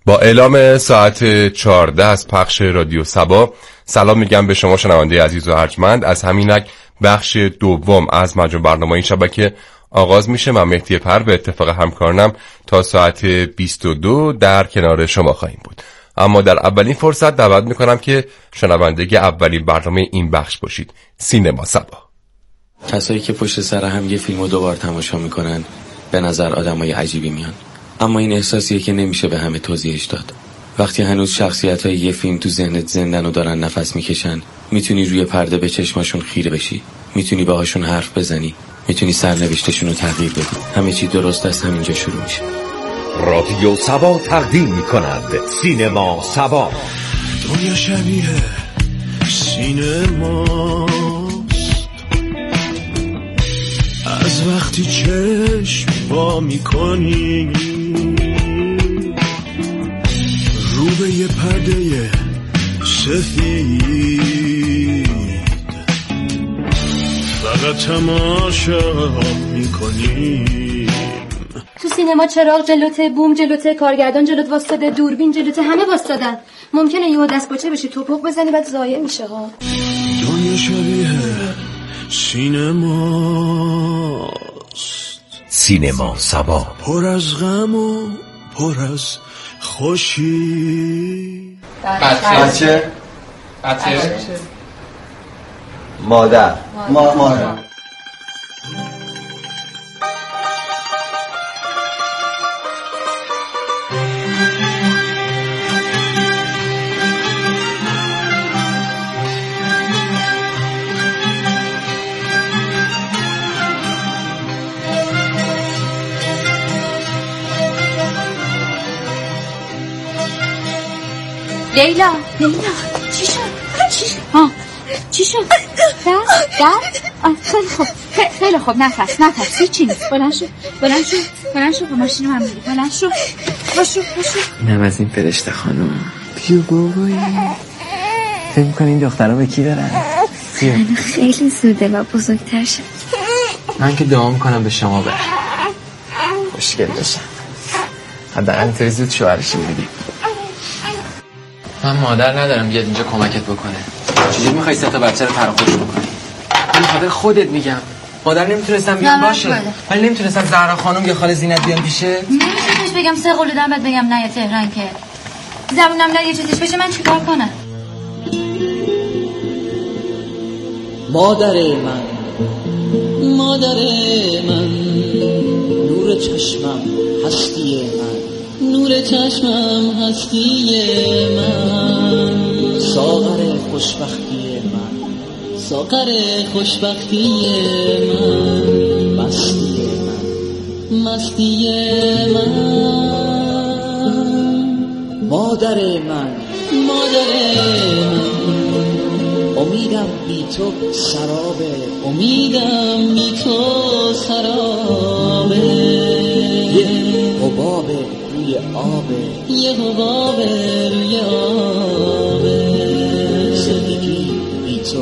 با اعلام ساعت 14 از پخش رادیو سبا سلام میگم به شما شنونده عزیز و ارجمند. از همینک بخش دوم از مجموع برنامه این شبکه آغاز میشه. من مهدی پر به اتفاق همکارانم تا ساعت 22 در کنار شما خواهیم بود. اما در اولین فرصت دعوت میکنم که شنونده اولین برنامه این بخش باشید، سینما سبا. کسایی که پشت سر هم یه فیلمو دوبار تماشا میکنن به نظر آدمای عجیبی میان، اما این احساسیه که نمیشه به همه توضیحش داد. وقتی هنوز شخصیت‌های یه فیلم تو ذهنت زندن و دارن نفس میکشن، میتونی روی پرده به چشماشون خیره بشی، میتونی باهاشون حرف بزنی، میتونی سرنوشتشون رو تغییر بدی. همه چی درست از همینجا شروع میشه. رادیو سبا تقدیم میکند سینما سبا. دنیا شبیه سینماست، از وقتی چشم وا میکنی رو به یه پرده سفید فقط تماشا میکنی. تو سینما چراغ جلوته، بوم جلوته، کارگردان جلوت واسطاده، دوربین جلوته، همه واسطادن. ممکنه یهو دست پاچه بشی، توپق بزنی بعد ضایع میشه ها. دنیا شبیه سینماست، سینما سبا، پر از غم و پر از خوشی. بچه مادر لیلا چی شد؟ خیلی خوب نفس هیچی نیست. بلند شو با ماشین من میری. بلند شو باشو. اینم از این فرشته خانم. پیو بابایی فکر می‌کنی این دخترها به کی دارن؟ خیلی زوده و بزرگتر شد. من که دعا میکنم به شما بره خوشگل بشن، حداقل اینطوری زود شوهرش می‌بینی. من مادر ندارم بیاد اینجا کمکت بکنه. چجوری میخوای سه تا بچه رو فراخوش بکنی؟ من خاطر خودت میگم. مادر نمیتونستم بیام باشه، ولی نمیتونستم زهرا خانم یا خاله زینت بیام پیشه. نمیتونیش بگم سه قلودم بعد بگم نه یا تهران که زبونم نه یه چیزیش بشه. من چیکار کنم؟ مادر من نور چشمم هستی من ساغر خوشبختی من مستی من مادر من امیدم بی تو سرابه یه حباب روی آبه زندگی بی تو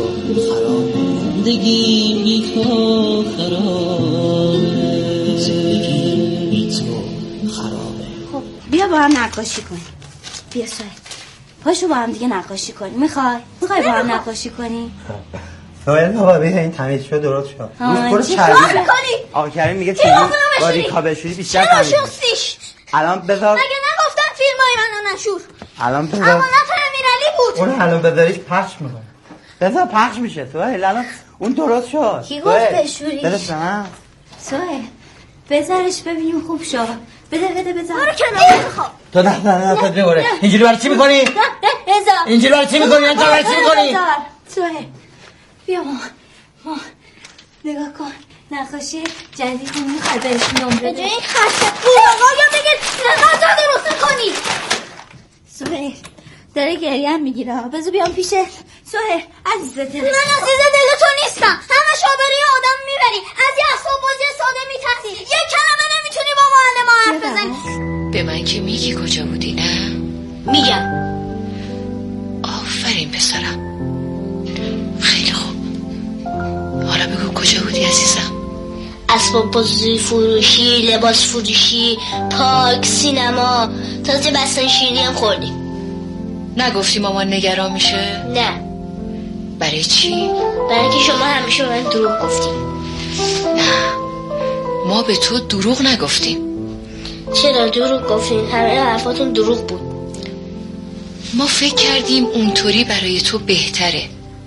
خرابه. خب بیا با هم نقاشی کنیم. بیا سوهل پاشو با هم دیگه نقاشی کنیم. میخوای با هم نقاشی کنیم؟ سوهل بابا بیا این تمیز شد درست شد. برو چربی میکنی؟ آقا کریم میگه چیزی باریکا بشوری بیشتر تمیز میشه. الان بذار مگه نگفتن فیلمای منو نشور؟ الان بذار امانت امیرعلی بود. اون الان بذاریش پخش میکنه. بذار پخش میشه سوهل. الان اون درست شد. کی گفت بشوریش؟ برسن سوهل بذارش ببینیم خوب شد. بده بذار. برو کنار بخواب. تو نه بره. اینجوری برای چی میکنی؟ بذار. اینجوری برای چی میکنی؟ انت برای چی میکنی؟ سوهل بیا ما نگاه کن. نقاشی جدیدی میخوای بهش نمره بده. این خسته بود آقا یا بگه نقاشی درست کنی. سوهل داره گریه میگیره. بذار بیام پیشه. سوهل عزیز دل من عزیز دل تو نیستم. همه شابری آدم میبری. از یه اصاب بازی ساده میترسی. یه کلمه نمیتونی با معلم حرف بزنی. به من که میگی کجا بودی نه؟ میگم. آفرین پسرم. خیلی خوب. حالا بگو کجا بودی عزیزم؟ اسباب بازی فروشی، لباس فروشی، پارک، سینما، تازه بستنی شیرینی هم خوردیم. نگفتی مامان نگران میشه؟ نه. برای چی؟ برای اینکه شما همیشه به من دروغ گفتیم. نه، ما به تو دروغ نگفتیم. چرا دروغ گفتیم؟ همه حرفاتون دروغ بود. ما فکر کردیم اونطوری برای تو بهتره.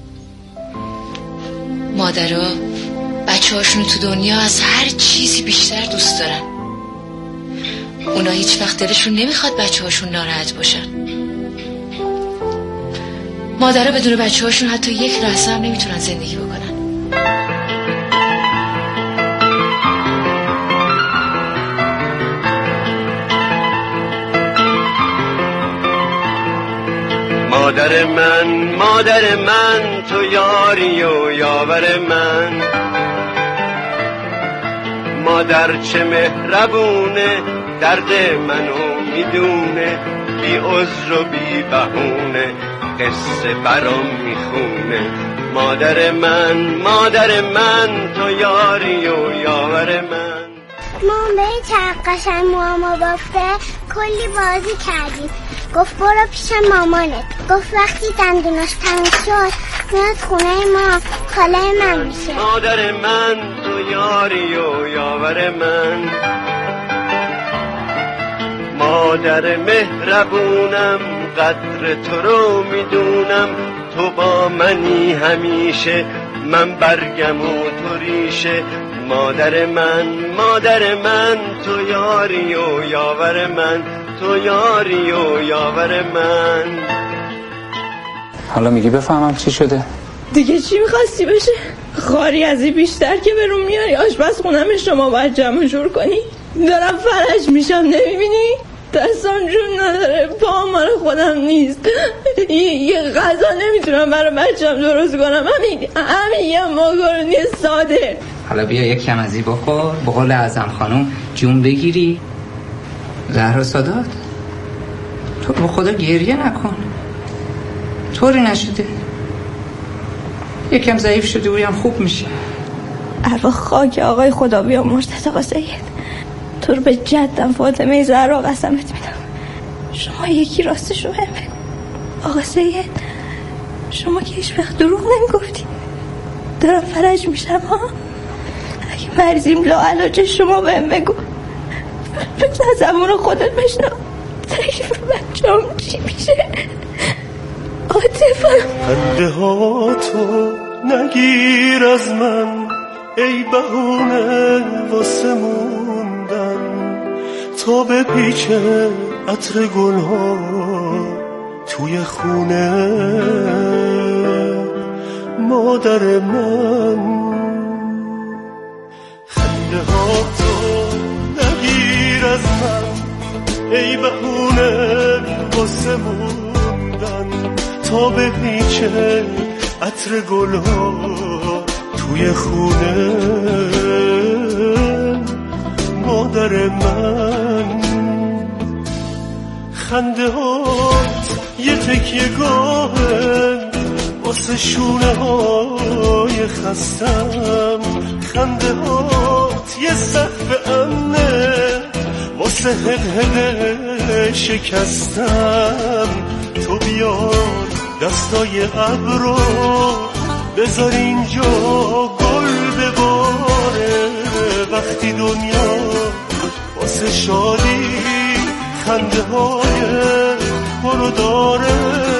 مادرها بچه هاشون تو دنیا از هر چیزی بیشتر دوست دارن. اونا هیچ وقت دلشون نمیخواد بچه هاشون ناراحت باشن. مادرها بدون بچه هاشون حتی یک لحظه هم نمیتونن زندگی بکنن. مادر من تو یاری و یاور من. مادر چه مهربونه، درد منو میدونه، بی عذر و بی بهونه قصه برام میخونه. مادر من تو یاری و یاور من. ما به چرخ قشنگ ماما بافته کلی بازی کردیم. گفت برو پیش مامانت. گفت وقتی دندوناش تنگ شد میاد خونه ما خاله من میشه. مادر من تو یاری و یاور من. مادر مهربونم، قدر تو رو میدونم، تو با منی همیشه، من برگم و تو ریشه. مادر من تو یاری و یاور من، تو یاری و یاور من. حالا میگی بفهمم چی شده؟ دیگه چی میخواستی بشه؟ خاری از این بیشتر که به روم میاری. آشپز خونم شما باید جمع جور کنی. دارم فلج میشم نمیبینی؟ دستم جون نداره، پاهم مال خودم نیست. یه غذا نمیتونم برای بچم درست کنم. همین یه ماکارونی ساده. حالا بیا یک کم از این بخور، به قول اعظم خانم جون بگیری. زهرا سادات تو به خدا گریه نکن، طوری نشده، یکم ضعیف شده بویم خوب میشه. ارواح خاک آقای خدا بیا مرتضی آقا سید، تو رو به جدم فاطمه زهرا قسمت میدم. شما یکی راستشو بهم بگو. آقا سید شما که هیچ وقت دروغ نمیگفتی. دارم فرج میشم ها. اگه مریضیم لاعلاج شما بهم بگو. بزن زمان خودت بشنم تکلیف بچه‌ام چی میشه. عاطفه خنده ها تو نگیر از من، ای بهونه واسه موندن. تا به پیچه عطر گل ها توی خونه. مادر من خنده ها تو نگیر از من، ای بهونه واسه موندن. تا به پیچه عطر گل ها توی خونه. مادر من خنده هات یه تکیه گاهه واسه شونه های خستم. خنده هات یه سقف امنه واسه حقه شکستم. تو بیار دستای ابرو بذار اینجا گل بباره. وقتی دنیا واسه شادی خنده های تو رو داره.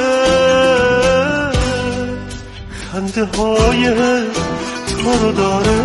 خنده های تو رو داره.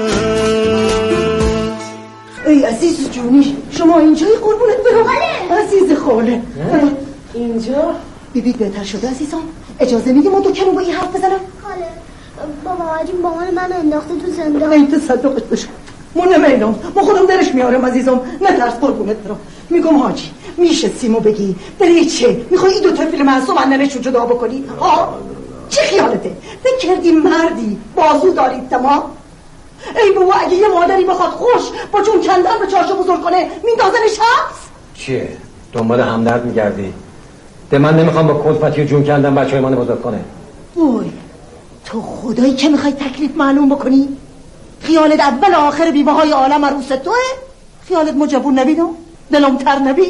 ای عزیز جونی شما اینجایی قربونت برم. عزیز خاله اینجا بیبیت بهتر شده عزیزم؟ اجازه میدی ما دکمون با این حرف بزنم؟ خاله بابا عجیم مامان من انداخته تو زندان. این تصدقت بشه ما نمیدونم، ما خودم درش میارم عزیزم. نترس قربونت برم. میگم حاجی میشه سیمو بگی برای چه میخوای این دو تا فیلم معصوم اندنشون جدا بکنی؟ چه خیالته؟ فکر کردی مردی بازو دارید تمام؟ ای بابا اگه یه مادری بخواد خوش با جون کندن به چارچو بزرگ کنه میندازنش حبس؟ چیه؟ دنبال همدرد میگردی؟ ده من نمیخوام با کلفتی و جون کندن بچه‌های من بزرگ کنه. وای تو خدایی که میخوای تکلیف معلوم بکنی؟ خیالت اول آخر بیوه های عالم عروس توه؟ خیالت مجبور نبیدم؟ دلم تر نبی؟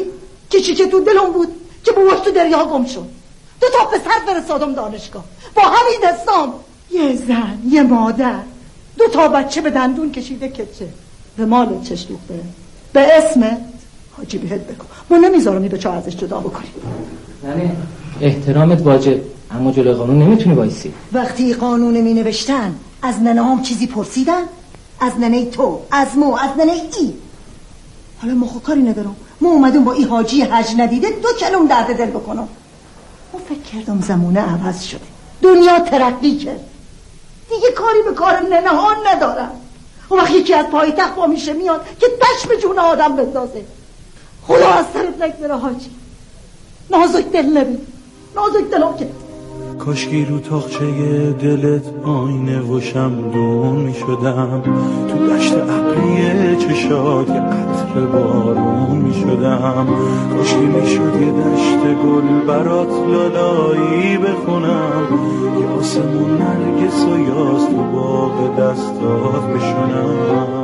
کشی که تو دلم بود که باباش تو دریا گم شد، 2 تا پسر فرستادم دانشگاه با همین دستام، یه زن یه مادر، 2 تا بچه به دندون کشیده کچه به مال چش دوخته به اسم حاجی بهت بکن. ما نمیذارم این بچه ازش جدا بکنیم. نه احترامت واجب، اما جلوی قانون نمیتونی وایسی. وقتی قانون می نوشتن از ننه هم چیزی پرسیدن؟ از ننه تو، از مو، از ننه ای. حالا ما خود کاری ندارم، ما اومدیم با ای حاجی حج ندیده 2 کلم درد دل بکنم. ما فکر کردم زمونه عوض شده، دنیا ترقی کرد، دیگه کاری به کار ننه ها ندارم. اون وقت یکی از پایتخت با میشه میاد که دشت به جون آدم بندازه. خدا از سرت نگذره حاجی، نازک دل نبین، نازک دلم که کاشکی رو تاقچه دلت آینه و شمدون می شدم، تو دشت ابری چشات یه عطر بارون می شدم. کاشکی می شد یه دشت گل برات لالایی بخونم، یه آسمون نرگس و یاس تو باغ دستات بشونم.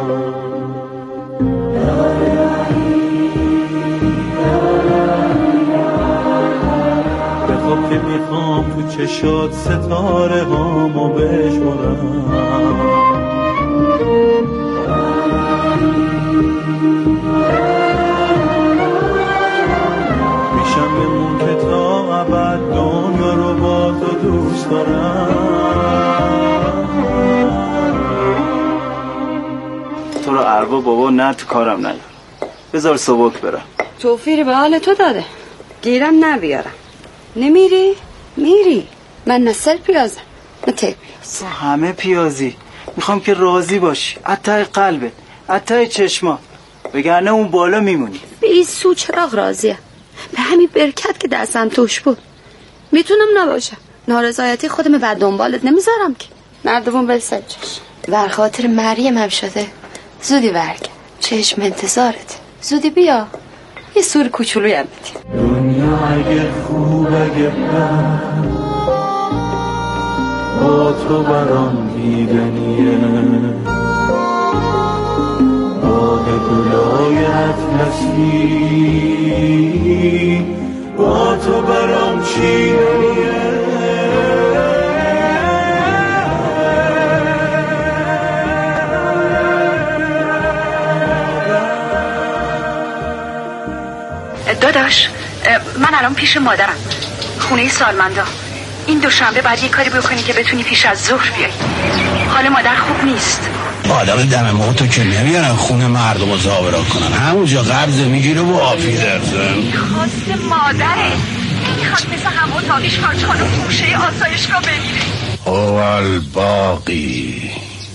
بخواب که میخوام تو چشات ستاره هامو بشمارم. میشم بمون که تا ابد دنیا رو با تو دوست دارم. تو رو اروا بابا نه تو کارم نیار، بذار سبک برم. توفیر به حال تو داده، گیرم نبیارم. نمیری؟ میری. من نه سر پیازم نه ته پیاز. همه پیازی. میخوام که راضی باشی، اتای قلبت، اتای چشما، وگرنه اون بالا میمونی. به این سو چراغ راضیه، به همین برکت که دستم توش بود. میتونم نباشم، نارضایتی خودم بعد دنبالت نمیذارم که. مردمون بلسجش بر خاطر مریم هم شده. زودی برگرد، چشم انتظارت. زودی بیا، یه سور کوچولوی هم بدیم. دنیا اگه خوب اگه بد با تو برام دیدنیه، باد گلای اطلسی با تو برام چیدنیه. داداش من الان پیش مادرم، خونه سالمندا. این دوشنبه بعد یه کاری بکنی که بتونی پیش از ظهر بیای. حال مادر خوب نیست. آدم دم موتو که نمیارن خونه مردم رو زابرا کنن، همونجا قرض میگیره و آفی درزن. خواست مادره، میخواد مثل هم اتاقیش خارج کنه و گوشه آسایشگاه بمیره. اول باقی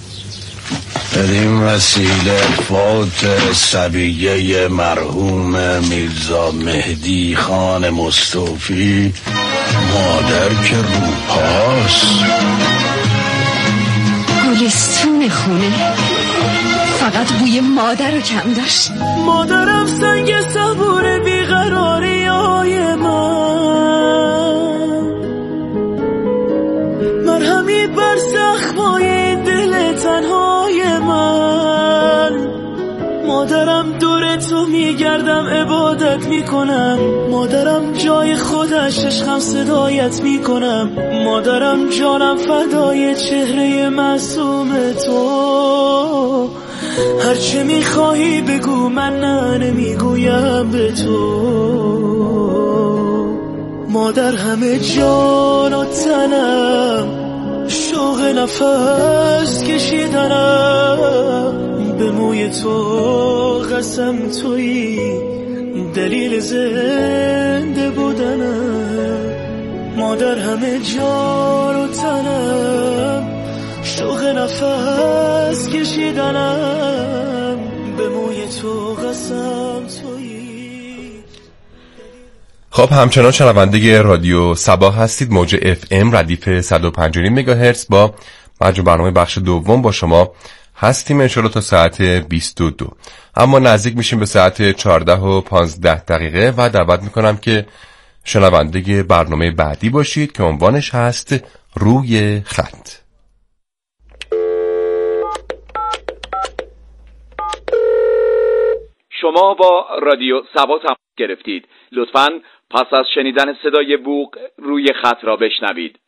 بدین وسیله فوت صبیه مرحوم میرزا مهدی خان مصطفی، مادر که روپاس. گلستون خونه فقط بوی مادر رو کم داشت. مادرم سنگ صبور بیقراری های من همی بر زخمای دل تنهای من. مادرم دور تو میگردم عبادت میکنم، مادرم جای خودش عشقم صدایت میکنم، مادرم جانم فدای چهره معصوم تو. هرچه میخواهی بگو من نه نمیگویم به تو. مادر همه جان و تنم، شوق نفس کشیدنم، به موی تو قسم تویی دلیل زنده بودنم. مادر همه جان و تنم، شوق نفس کشیدنم، به موی تو قسم تویی. خب همچنان شنونده رادیو صبا هستید. موج FM ردیف 105.9 مگاهرتز با مجموع برنامه بخش دوم با شما هستیم انشالله تا ساعت 22. اما نزدیک میشیم به ساعت 14:15 و دعوت میکنم که شنونده برنامه بعدی باشید که عنوانش هست روی خط. شما با رادیو صبا گرفتید. لطفاً پس از شنیدن صدای بوق روی خط را بشنوید.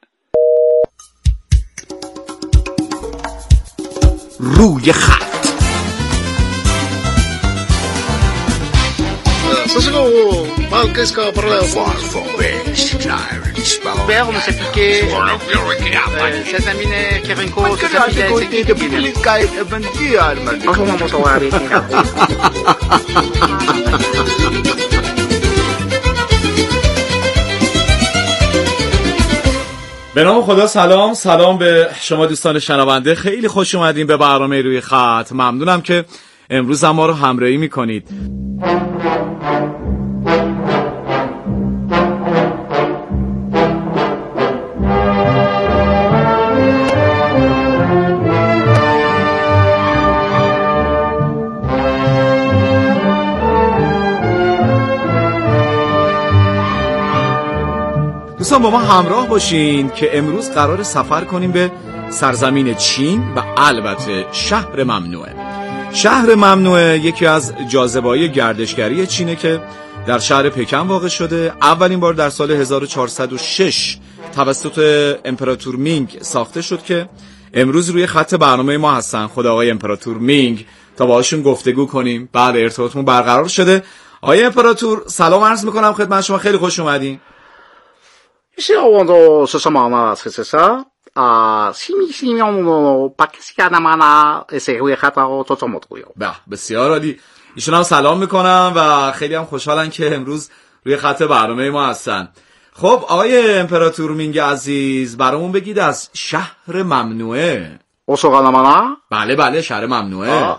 روی خط. Veo como se pique se zamine que venco se به نام خدا. سلام به شما دوستان شنونده، خیلی خوش اومدین به برنامه روی خط. ممنونم که امروز هم ما رو همراهی میکنید. دوستان با ما همراه باشین که امروز قرار سفر کنیم به سرزمین چین و البته شهر ممنوعه. شهر ممنوعه یکی از جاذبه‌های گردشگری چینه که در شهر پکن واقع شده. اولین بار در سال 1406 توسط امپراتور مینگ ساخته شد که امروز روی خط برنامه ما هستن خود آقای امپراتور مینگ تا باهاشون گفتگو کنیم. بله، ارتباطمون برقرار شده. آقای امپراتور سلام عرض میکنم خدمت شما، خیلی خوش اومدین. 是我的是什么呢？是西面のパキスキナマなروی خط رو تو مطلوب. بسیار عالی. ایشون هم سلام میکنم و خیلی هم خوشحالن که امروز روی خط برنامه ما هستن. خب آقای امپراتور مینگ عزیز، برامون بگید از شهر ممنوعه. اوسوگانامانا؟ بله شهر ممنوعه.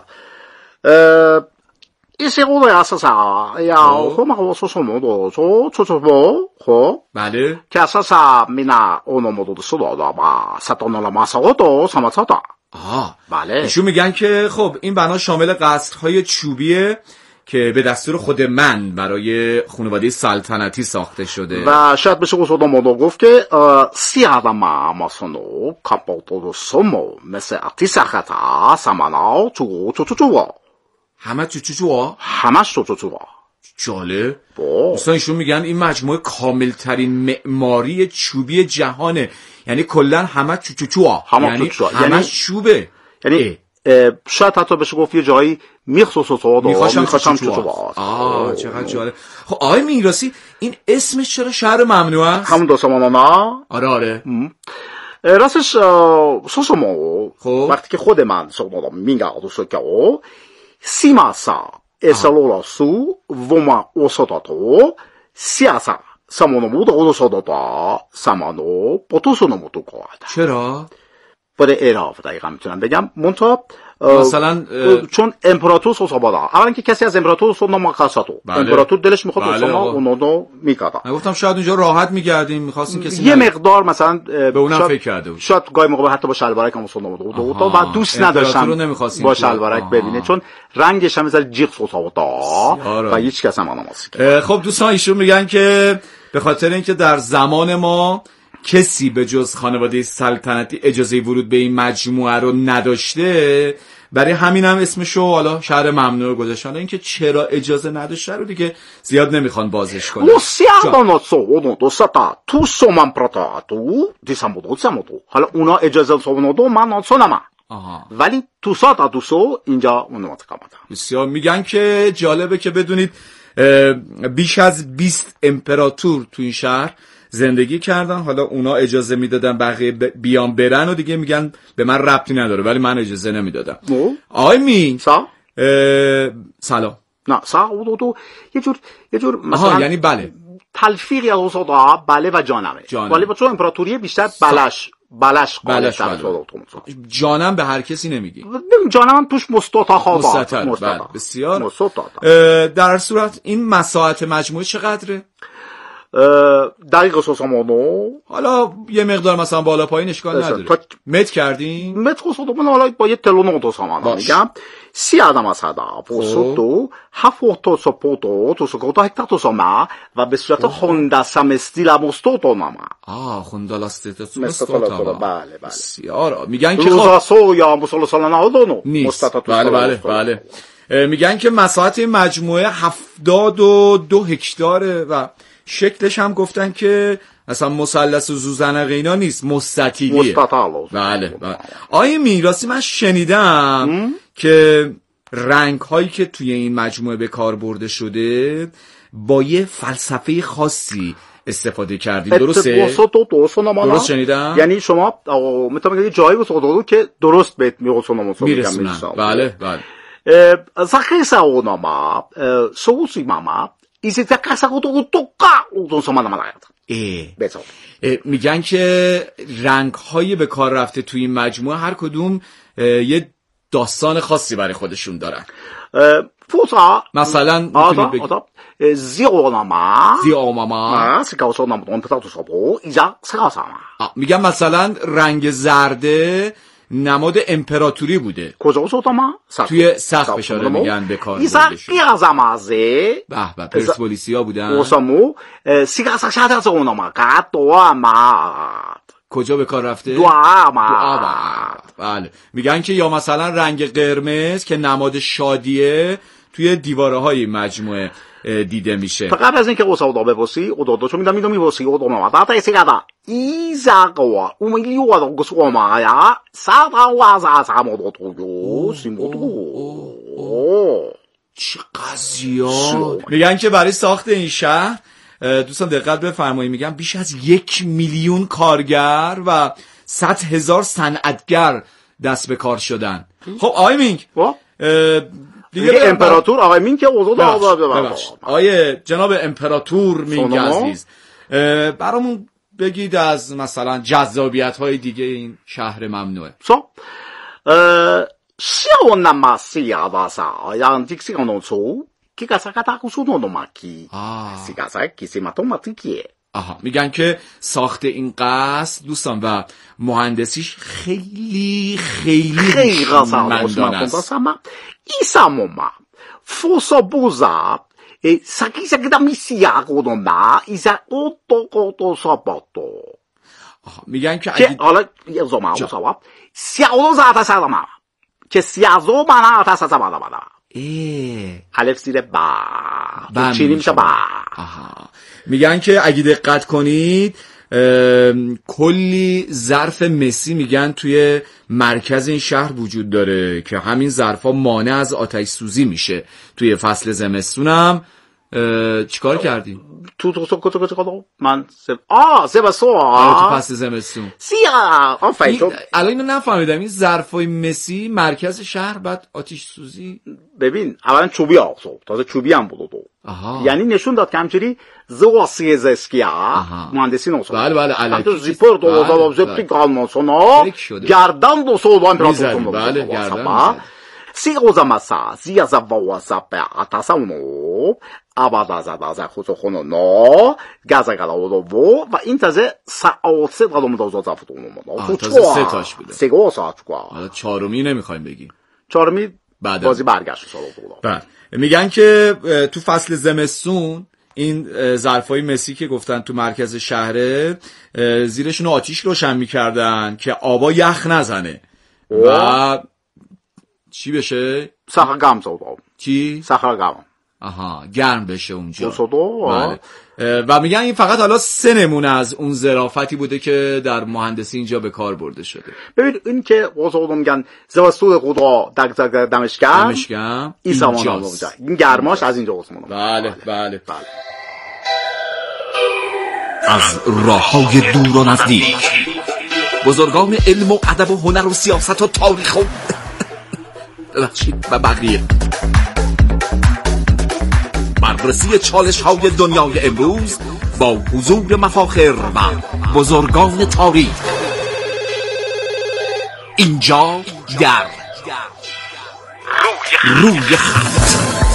ese uno ya ya como sosomodo خب بله که اساسا مینا اونو مودو سودا با ساتونو لا ماساوتو ساماتاتا. بله، ایشون میگن که خب این بنا شامل قصرهای چوبیه که به دستور خود من برای خانواده سلطنتی ساخته شده و شاید بشه اوسودا مودو گفت که سیاداما ماسونو کاپوتو سومو مثل اتیساختا سامانا چو همه چوچوچوا؟ همش چوچوچوا. جالب. دوستان ایشون میگن این مجموعه کامل ترین معماری چوبی جهانه، یعنی کلا همه چوچوچوا، یعنی همه چوبه. یعنی شاید حتی بشه گفت یه جایی میخواشم چوچوچوا. چقدر جالب. خب آقای میراثی، این اسمش چرا شهر ممنوع است؟ همون دوستمانا. آره. راستش سوسومو وقتی که خود من سومو مینگا دوسوکاو سیماسا اسالوراسو وما اوسوداتو سیاسا سامونومودو اوسوداتا سامانو پوتوسونومودو کوآدا. چرا؟ برای اعراف دقیقا میتونم بگم. منتها مثلا چون امپراتور سوسابادا، اولا که کسی از امپراتور سونا ماکاساتو، امپراتور دلش میخواد اوساما اونو میکادا. من گفتم شاید اونجا راحت میگردیم، میخواستین کسی یه مقدار مثلا به اونم فکر کرده بود. شاید گاهی موقع حتی با شلوارک هم اوسانا بود و دوست نداشتم با شلوارک ببینه چون رنگش هم مثلا جیغ سوسابادا و هیچ کس هم آناماسی. خب دوستان ایشون میگن که به خاطر اینکه در زمان ما کسی به جز خانواده سلطنتی اجازه ورود به این مجموعه رو نداشته، برای همین هم اسمشو حالا شهر ممنوع گذاشتن. اینکه چرا اجازه نداشته رو دیگه زیاد نمیخوان بازش کنن. حالا اونا اجازه سوونودو من سونما، ولی تو ساتا دوسو اینجا اونو متقامدن. بسیار میگن که جالبه که بدونید بیش از 20 امپراتور تو این شهر زندگی کردن. حالا اونا اجازه میدادن بقیه بیان برن و دیگه میگن به من ربطی نداره، ولی من اجازه نمیدادم. آقای مینگ سلام. نه تو یه جور مثلا یعنی بله تلفیقی از اوسادا بله و جانمه. ولی با چون امپراتوری بیشتر بلش جانم به هر کسی نمیگی. جانم توش مستطا بسیار. در صورت این مساحت مجموعه چقدره؟ دقیق سوسامونو حالا یه مقدار مثلا بالا پایین اشکال نداره. متر کردیم؟ متر سوسامونو حالا با یه تلونو تو سامان میگم سی آدم هستن پوسوتو هفتو سپوتو تو سکوتو هکتاتو ساما و به صورت هونداسام استیل مستوتو ناما. هوندالاستو مستوتو. بله بسیار. میگن که خب یا مسلسل نهادونو نیست. بله میگن که مساحت این مجموعه 72 هکتاره و شکلش هم گفتن که مثلا مثلث و زوزنقه اینا نیست، مستطیلیه. مستطیل. بله. آیه میراثی من شنیدم که رنگ هایی که توی این مجموعه به کار برده شده با یه فلسفه خاصی استفاده کردید، درسته؟ درست شنیدم؟ یعنی شما میتونم بگم جایی بود که درست بهت میرسونن. بله. zakaj onama sousi mama i se casa to sama na میگن که رنگ های به کار رفته توی این مجموعه هر کدوم یه داستان خاصی برای خودشون دارن. مثلا میتونید بگید میگن مثلا رنگ زرده نماد امپراتوری بوده. توی سقف اشاره میگن به کار برده شده. به پرسپولیسیا بودن. کجا به کار رفته؟ بله. میگن که یا مثلا رنگ قرمز که نماد شادیه توی دیواره های مجموعه دیده میشه. قبل از اینکه اوسادا بپرسی اودادو چون میدم میپرسی اودوما داتا ایسیگادا ایزاقوا اومیلیوادو گسومایا ساقوا زامودو سیمودو چه قضیه. میگن که برای ساخت این شهر دوستان دقت بفرمایید، میگن بیش از 1 میلیون کارگر و 100,000 صنعتگر دست به کار شدن. خب آقای مینگ دیگه امپراتور آقای مینگ که اوضاع آقای جناب امپراتور مینگ عزیز برامون بگید از مثلا جذابیت های دیگه این شهر ممنوعه. میگن که ساخت این قصر دوستان و مهندسیش خیلی هوشمندانه است. ایساموما فوسا بوزا ساکی دا میسیا گودونا ایزا اوتو ساباتو. میگن که اگه حالا یه زمان اوساوا سیاو زاتا سالما که سیازو بانا آتا سازا بانا الف زیر با چینی میشه با. میگن که اگه دقت کنید کلی ظرف مسی میگن توی مرکز این شهر وجود داره که همین ظرفا مانع از آتش سوزی میشه. توی فصل زمستونم چیکار کردیم؟ تو من زمستون تو فصل زمستون الان اینو نفهمیدم این ظرفای مسی مرکز شهر بعد آتش سوزی. ببین اولا چوبی آقصو تازه چوبی هم بود یعنی نشون داد که همچنین زواسی زسکیا مهندسی نوسو. بله الکی زیپر دو زپی کالمونسونا گردن دو سو امپراتور. بله گردن سیغوزاماسا زیازاواسا به آتاساونو آبادازادازا خوزوخونو نو گازاگالاودو و این تازه ساوسه قدومدازو زافتونو تازه 3 تاش بوده. سیگوسا چکوا حالا چهارمی نمیخوایم بگیم. چهارمی بازی برگشت بله. میگن که تو فصل زمستون این ظرفای مسی که گفتن تو مرکز شهره زیرشون آتیش روشن میکردن که آبا یخ نزنه و چی بشه؟ سخرگم سودو. چی؟ سخرگم. گرم بشه اونجا. بله. و میگن این فقط حالا 3 نمونه از اون ظرافتی بوده که در مهندسی اینجا به کار برده شده. ببین این که واسه میگن زمستون خدا دمشق این گرماش از اینجا واسه بله. از راههای دور و نزدیک بزرگان علم و ادب و هنر و سیاست و تاریخ و بقیه بررسی چالش های دنیای امروز با حضور مفاخر و بزرگان تاریخ اینجا در روی خط.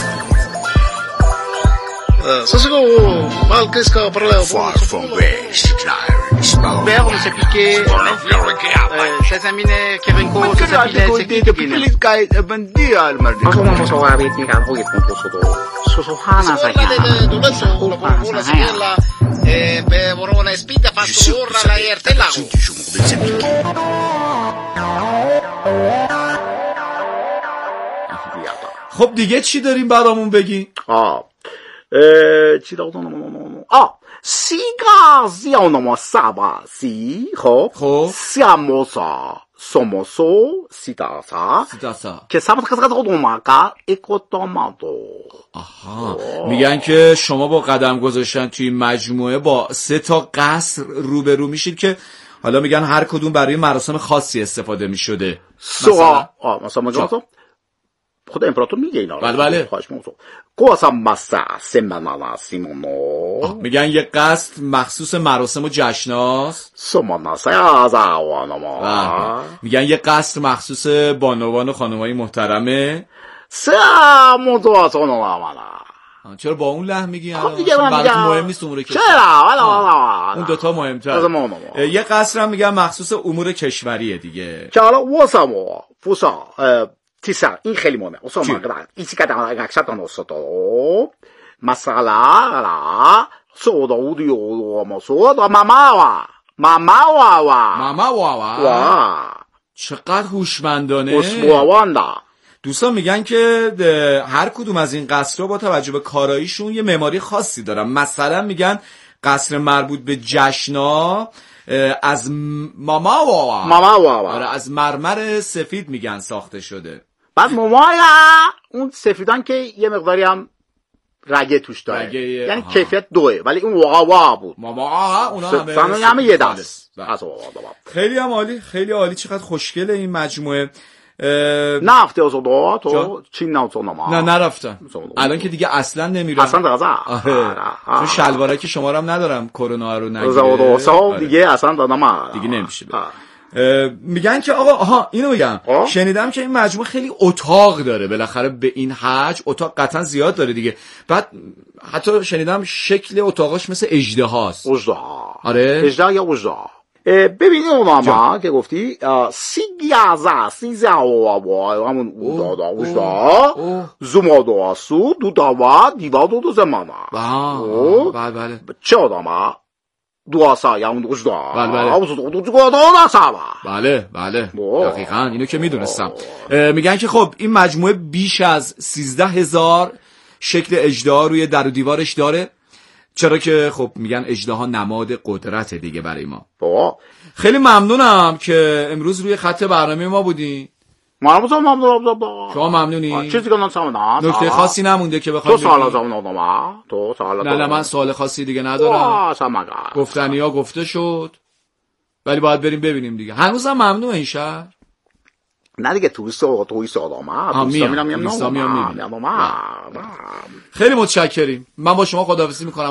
Far from west, Berg ne s'appliquait cette zamine qui rinco خب دیگه چی داریم برامون بگی؟ چی دارم؟ سیگا زیانما ساباسی خب سیاموسا سوموسو سیتاسا که سمت قصد دوماکا اکوتوماتو. آها میگن که شما با قدم گذاشتن توی مجموعه با 3 قصر روبرو میشید که حالا میگن هر کدوم برای مراسم خاصی استفاده میشده. مثلا خود امپراتور میگه اینا. بله. میگن یه قصد مخصوص مراسم و جشناست. میگن یه قصد مخصوص بانوان و خانمای محترمه. چرا با اون لحن میگی؟ خب دیگه من میگم مهم نیست امور کشوری. چرا؟ اون دوتا مهمتر. یه قصر هم میگن مخصوص امور کشوریه دیگه. که حالا واسمو فوسا تیسا این خیلی مهمه. اصلا من قدر ایسی که دماغ اکشتان استو مثلا سوداودی و مسودا ماماوا چقدر هوشمندانه. اسبواندا. دوستان میگن که هر کدوم از این قصرها با توجه به کاراییشون یه معماری خاصی دارن. مثلا میگن قصر مربوط به جشنا از ماماوا از مرمر سفید میگن ساخته شده. بعد مامایا اون سفیدان که یه مقداری هم رگه توش داره یعنی کیفیت دوه ولی اون واوا بود. ماما اونا همه یه دست. خیلی هم عالی، خیلی عالی. چقدر خوشگله این مجموعه. نرفته از اون تو چین نه نرفتم الان که دیگه اصلا نمیرم. اصلا چون شلوارکی شما رو هم ندارم کرونا رو نگیره دیگه اصلا دادم دیگه نمیشه. میگن که آقا اینو میگم شنیدم که این مجموعه خیلی اتاق داره. بالاخره به این حج اتاق قطعا زیاد داره دیگه. بعد حتی شنیدم شکل اتاقاش مثل اژدهاست. آره اژدها یا اژدها. ببینید اونما که گفتی سیگیازا سیزاوا همون اژدها زومادواسو دوتاوا دیوادو زمانا. بله چه آدما دواسا یا اون اژدها. بله دقیقاً اینو که میدونستم. میگن که خب این مجموعه بیش از 13,000 شکل اژدها روی در و دیوارش داره. چرا که خب میگن اژدها نماد قدرت دیگه برای ما. خیلی ممنونم که امروز روی خط برنامه ما بودی. شما ممنونی؟ چیزی که نمی‌فهمم. نکته خاصی نمونده که بخوام. تو سوال نه من سوال خاصی دیگه ندارم. گفتنی‌ها گفته شد. ولی باید بریم ببینیم دیگه. هنوزم ممنوع این شهر. نه دیگه توریست آدم میام. خیلی متشکریم. من با شما خداحافظی میکنم.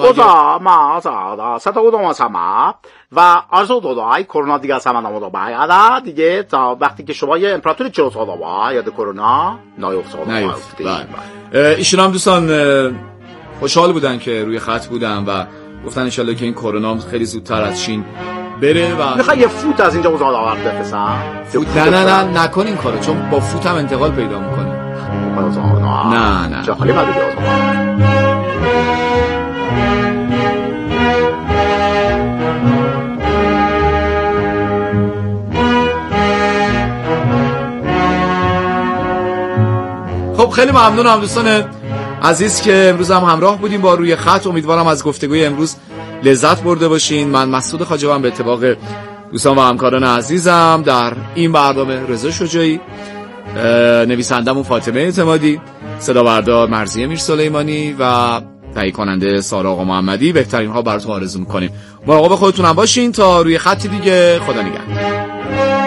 و آرزو دادای کرونا دیگه سمنامو باید دیگه تا وقتی که شما یه امپراتوری چلو سالا با یاد کرونا نیفته. ایشون هم دوستان خوشحال بودن که روی خط بودن و گفتن انشالله که این کرونا خیلی زودتر از چین بره و میخوای یه فوت از اینجا وزاد آورد بفرستم. نه نکن این کارو چون با فوت هم انتقال پیدا میکنه. نه چه حالی بعد بیاد. خب خیلی ممنونم دوستان عزیز که امروز هم همراه بودیم با روی خط. امیدوارم از گفتگوی امروز لذت برده باشین. من مسعود خواجه‌ام به اتفاق دوستان و همکاران عزیزم در این برنامه رضا شجاعی، نویسندمون فاطمه اعتمادی، صدا بردار مرضیه میر سلیمانی و تهیه کننده سارا آقا محمدی بهترین ها براتون آرزو میکنیم. مراقب خودتون هم باشین تا روی خط دیگه. خدا نگهدار.